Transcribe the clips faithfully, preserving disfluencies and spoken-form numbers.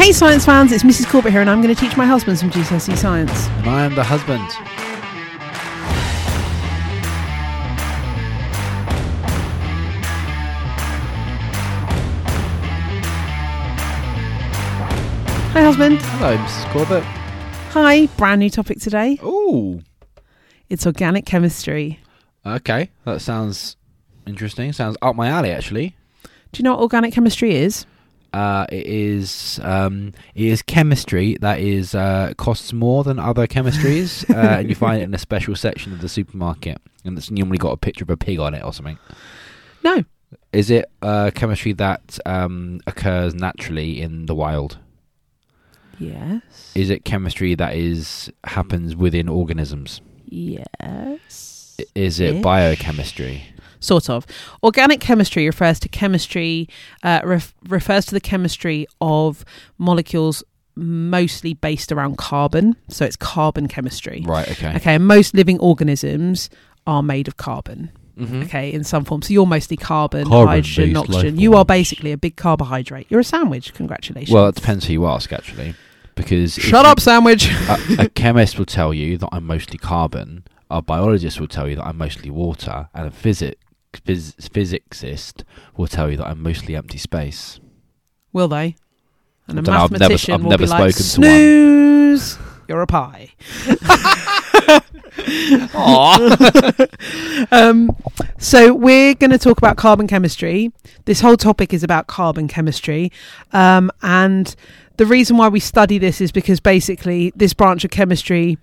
Hey science fans, it's Missus Corbett here and I'm going to teach my husband some G C S E science. And I am the husband. Hi husband. Hello, Missus Corbett. Hi, brand new topic today. Ooh. It's organic chemistry. Okay, that sounds interesting. Sounds up my alley, actually. Do you know what organic chemistry is? Uh, it is um, it is chemistry that is uh, costs more than other chemistries, uh, and you find it in a special section of the supermarket, and it's normally got a picture of a pig on it or something. No. Is it uh, chemistry that um, occurs naturally in the wild? Yes. Is it chemistry that is happens within organisms? Yes. Is it Ish. biochemistry? Sort of. Organic chemistry refers to chemistry, uh, ref- refers to the chemistry of molecules mostly based around carbon. So it's carbon chemistry. Right, okay. Okay, and most living organisms are made of carbon. Mm-hmm. Okay, in some form. So you're mostly carbon, Carbon-based hydrogen, oxygen. life You are forms. basically a big carbohydrate. You're a sandwich. Congratulations. Well, it depends who you ask, actually. Because Shut if up, sandwich. a, a chemist will tell you that I'm mostly carbon. A biologist will tell you that I'm mostly water. And a physic, phys, physicist will tell you that I'm mostly empty space. Will they? And a I don't know, I've never- mathematician I've will never be like, spoken to one. snooze, you're a pie. um, so we're going to talk about carbon chemistry. This whole topic is about carbon chemistry. Um, and the reason why we study this is because basically this branch of chemistry...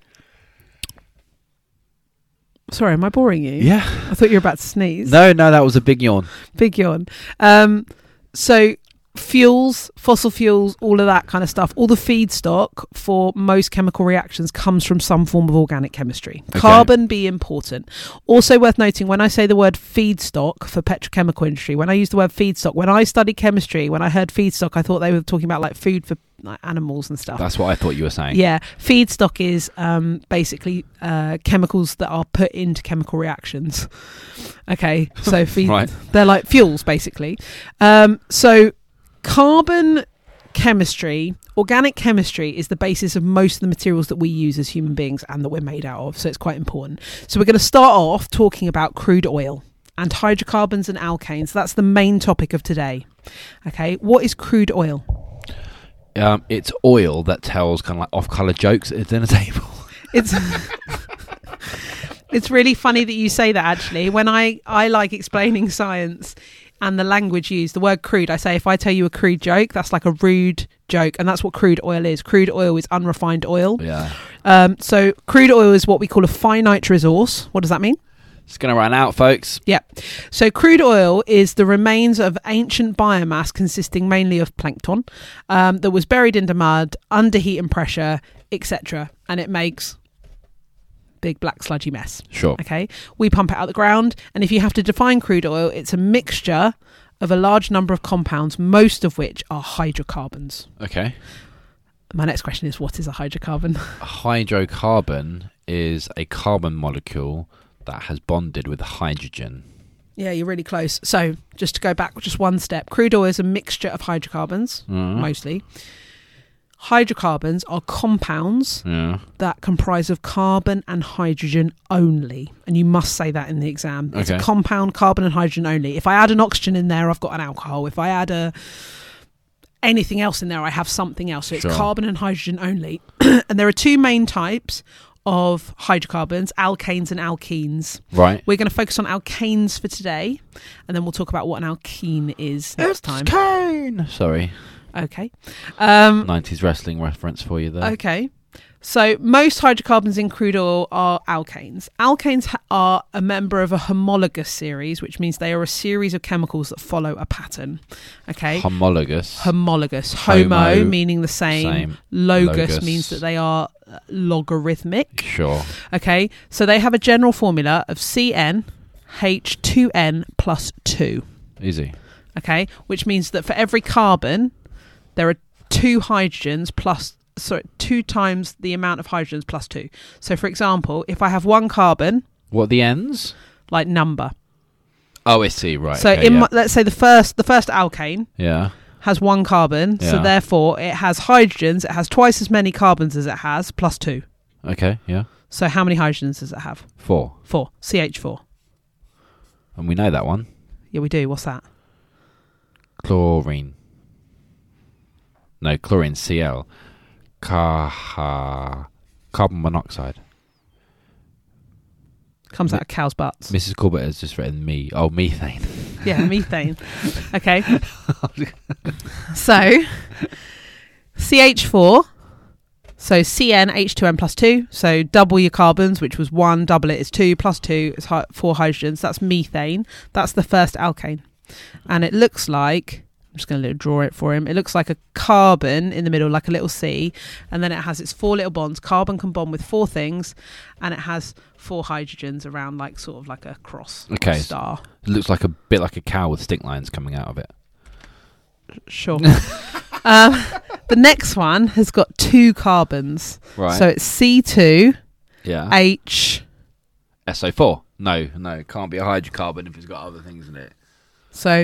Sorry, am I boring you? Yeah. I thought you were about to sneeze. No, no, that was a big yawn. Big yawn. Um, so fuels, fossil fuels, all of that kind of stuff, all the feedstock for most chemical reactions comes from some form of organic chemistry. Okay. Carbon be important. Also worth noting, when I say the word feedstock for petrochemical industry, when I use the word feedstock, when I studied chemistry, when I heard feedstock, I thought they were talking about like food for like animals and stuff. That's what I thought you were saying. Yeah, feedstock is um, basically uh, chemicals that are put into chemical reactions. Okay, so feed, Right. They're like fuels, basically. Um, so carbon chemistry, organic chemistry is the basis of most of the materials that we use as human beings and that we're made out of, so it's quite important. So we're going to start off talking about crude oil and hydrocarbons and alkanes. That's the main topic of today. Okay, what is crude oil? Um, it's oil that tells kind of like off-colour jokes at the dinner table. It's it's really funny that you say that, actually. When I, I like explaining science and the language used, the word crude, I say if I tell you a crude joke, that's like a rude joke, and that's what crude oil is. Crude oil is unrefined oil. Yeah. Um, so crude oil is what we call a finite resource. What does that mean? It's going to run out, folks. Yeah. So crude oil is the remains of ancient biomass consisting mainly of plankton um, that was buried into mud, under heat and pressure, et cetera. And it makes big black sludgy mess. Sure. Okay. We pump it out the ground. And if you have to define crude oil, it's a mixture of a large number of compounds, most of which are hydrocarbons. Okay. My next question is, what is a hydrocarbon? A hydrocarbon is a carbon molecule that has bonded with hydrogen. Yeah, you're really close. So just to go back just one step, crude oil is a mixture of hydrocarbons, Mm. mostly. Hydrocarbons are compounds Yeah. that comprise of carbon and hydrogen only. And you must say that in the exam. It's Okay. a compound, carbon and hydrogen only. If I add an oxygen in there, I've got an alcohol. If I add a anything else in there, I have something else. So it's Sure. carbon and hydrogen only. And there are two main types of hydrocarbons, alkanes and alkenes. Right. We're going to focus on alkanes for today, and then we'll talk about what an alkene is next time. Kane. Sorry. Okay. Um, nineties wrestling reference for you there. okay. So most hydrocarbons in crude oil are alkanes. Alkanes ha- are a member of a homologous series, which means they are a series of chemicals that follow a pattern. Okay. Homologous. Homologous. Homo, Homo, meaning the same. same. Logos, Logos. means that they are uh, logarithmic. Sure. Okay. So they have a general formula of C N H two N plus two. Easy. Okay. Which means that for every carbon, there are two hydrogens plus, sorry, two times the amount of hydrogens plus two. So, for example, if I have one carbon, What are the ends? like number. Oh, I see. Right. So, okay, in yeah. my, let's say the first the first alkane, yeah. has one carbon, Yeah. so therefore it has hydrogens. It has twice as many carbons as it has, plus two. Okay, yeah. So how many hydrogens does it have? Four. Four. C H four. And we know that one. Yeah, we do. What's that? Chlorine. No, chlorine, C L. Car- carbon monoxide. Comes out of cows' butts. Missus Corbett has just written me. Oh, methane. Yeah, methane. Okay. So, C H four. So C N H two N plus two. So double your carbons, which was one. Double it is two. Plus two is hi- four hydrogens. That's methane. That's the first alkane. And it looks like... I'm just going to draw it for him. It looks like a carbon in the middle, like a little C, and then it has its four little bonds. Carbon can bond with four things, and it has four hydrogens around, like sort of like a cross Okay. star. It looks like a bit like a cow with stick lines coming out of it. Sure. um, the next one has got two carbons, Right. so it's C two yeah. H. S O four. No, no, it can't be a hydrocarbon if it's got other things in it. So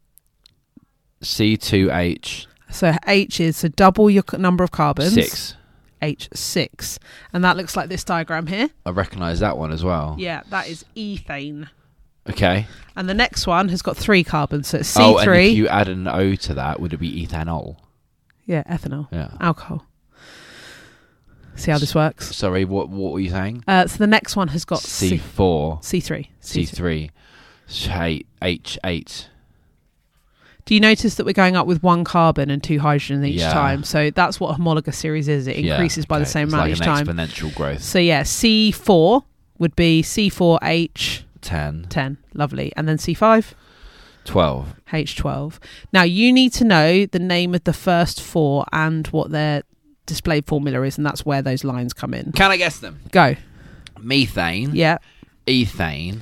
C two H so H is so double your c- number of carbons. six. H six, and that looks like this diagram here. I recognise that one as well. Yeah, that is ethane. Okay. And the next one has got three carbons, so it's Oh, C three. and if you add an O to that, would it be ethanol? Yeah, ethanol, Yeah. alcohol. See how this works? Sorry, what what were you saying? Uh, so the next one has got C C four, C three. C three, H eight. Do you notice that we're going up with one carbon and two hydrogen each Yeah. time? So that's what a homologous series is. It Yeah, increases by the okay. same It's amount like each an time. exponential growth. So yeah, C four would be C four H ten. ten. Lovely. And then C five? twelve. H twelve. Now you need to know the name of the first four and what their displayed formula is, and that's where those lines come in. Can I guess them? Go. Methane. Yeah. Ethane.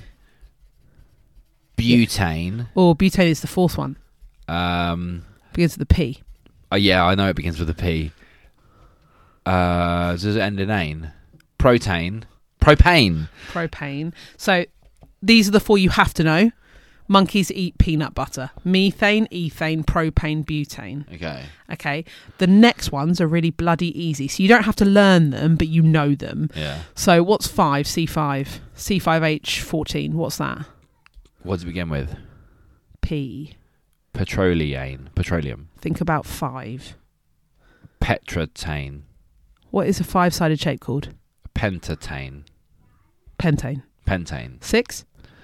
Butane. Or butane is the fourth one. Um. Begins with a P. Oh yeah, I know it begins with a P. Uh, does it end in ane? Protein. Propane. Propane. So these are the four you have to know. Monkeys eat peanut butter. Methane, ethane, propane, butane. Okay. Okay. The next ones are really bloody easy. So you don't have to learn them, but you know them. Yeah. So what's five? C five. C five H fourteen. What's that? What does it begin with? P. Petroleane. Petroleum. Think about five. Petratane. What is a five-sided shape called? Pentatane. Pentane. Pentane. Six?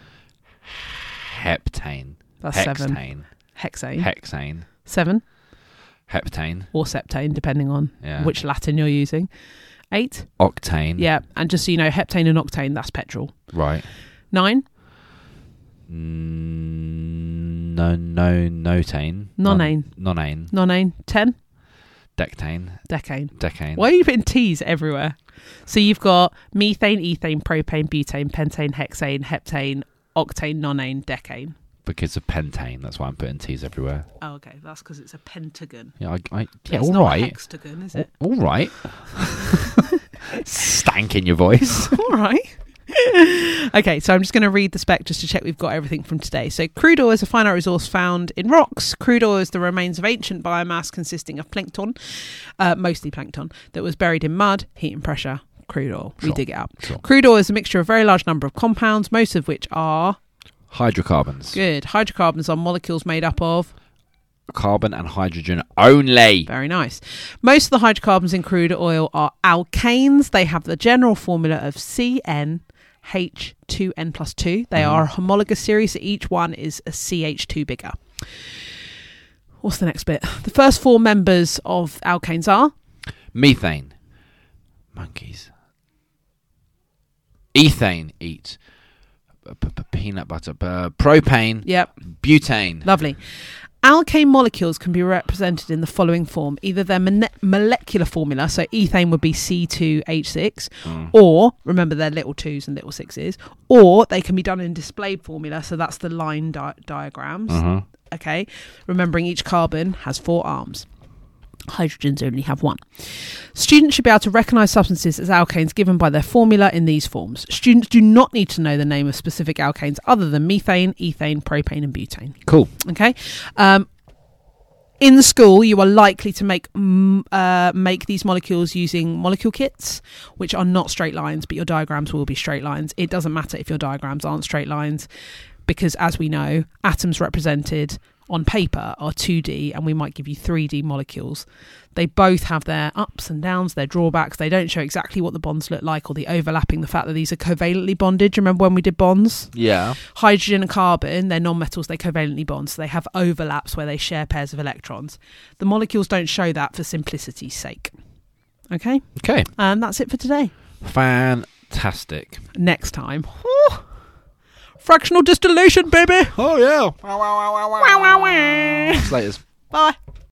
Heptane. That's Hexane. seven. Hexane. Hexane. Seven? Heptane. Or septane, depending on Yeah. which Latin you're using. Eight? Octane. Yeah, and just so you know, heptane and octane, that's petrol. Right. Nine? Mm, no, no, notane. Nonane. Non, nonane. Nonane? Ten? Dectane. Decane. Decane. Why are you putting T's everywhere? So you've got methane, ethane, propane, butane, pentane, hexane, heptane, octane, nonane, decane. Because of pentane. That's why I'm putting T's everywhere. Oh, okay. That's because it's a pentagon. Yeah, I, I yeah, it's all not right. a hexagon, is it? All right. Stank in your voice. All right. Okay, so I'm just going to read the spec just to check we've got everything from today. So crude oil is a finite resource found in rocks. Crude oil is the remains of ancient biomass consisting of plankton, uh, mostly plankton, that was buried in mud, heat and pressure. Crude oil. We Sure. dig it up. Sure. Crude oil is a mixture of a very large number of compounds, most of which are... Hydrocarbons. Good. Hydrocarbons are molecules made up of... Carbon and hydrogen only. Very nice. Most of the hydrocarbons in crude oil are alkanes. They have the general formula of C N H two N plus two. They Mhm. are a homologous series, so each one is a C H two bigger. What's the next bit? The first four members of alkanes are... Methane. Monkeys. Ethane. Eat. P- p- Peanut butter. Uh, propane. Yep, Butane. lovely. Alkane molecules can be represented in the following form. Either their mone- molecular formula, so ethane would be C two H six, Mm. or, remember they're little twos and little sixes, or they can be done in displayed formula, so that's the line di- diagrams. Uh-huh. Okay, remembering each carbon has four arms. Hydrogens only have one. Students should be able to recognise substances as alkanes given by their formula in these forms. Students do not need to know the name of specific alkanes other than methane, ethane, propane and butane. Cool. Okay. Um, In school, you are likely to make mm, uh, make these molecules using molecule kits, which are not straight lines, but your diagrams will be straight lines. It doesn't matter if your diagrams aren't straight lines, because as we know, atoms represented on paper are two D, and we might give you three D molecules. They both have their ups and downs, their drawbacks. They don't show exactly what the bonds look like, or the overlapping, the fact that these are covalently bonded. Do you remember when we did bonds? Yeah. Hydrogen and carbon, they're non-metals, they covalently bond, so they have overlaps where they share pairs of electrons. The molecules don't show that for simplicity's sake. Okay? Okay. And that's it for today. Fantastic. Next time. Whew. Fractional distillation, baby! Oh, yeah. Wow, wow, wow. Slaters. Bye.